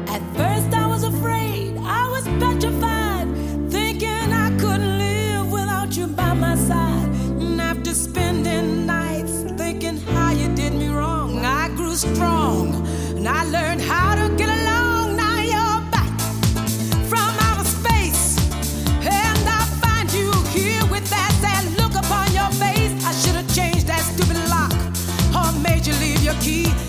At first I was afraid, I was petrified, thinking I couldn't live without you by my side. And after spending nights thinking how you did me wrong, I grew strong and I learned how to get along. Now you're back from outer space, and I find you here with that sad look upon your face. I should have changed that stupid lock or made you leave your key.